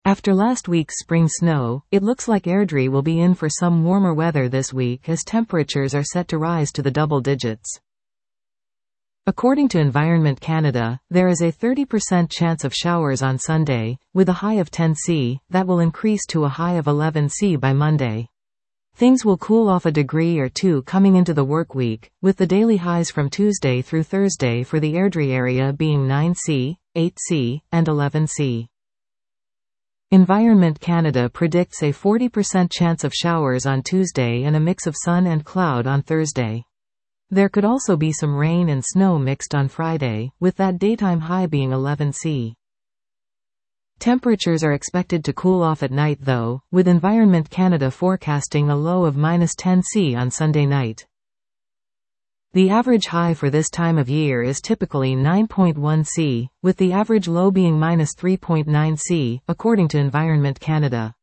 After last week's spring snow, it looks like Airdrie will be in for some warmer weather this week as temperatures are set to rise to the double digits. According to Environment Canada, there is a 30% chance of showers on Sunday, with a high of 10 C, that will increase to a high of 11 C by Monday. Things will cool off a degree or two coming into the work week, with the daily highs from Tuesday through Thursday for the Airdrie area being 9 C, 8 C, and 11 C. Environment Canada predicts a 40% chance of showers on Tuesday and a mix of sun and cloud on Thursday. There could also be some rain and snow mixed on Friday, with that daytime high being 11 C. Temperatures are expected to cool off at night though, with Environment Canada forecasting a low of -10 C on Sunday night. The average high for this time of year is typically 9.1 C, with the average low being -3.9 C, according to Environment Canada.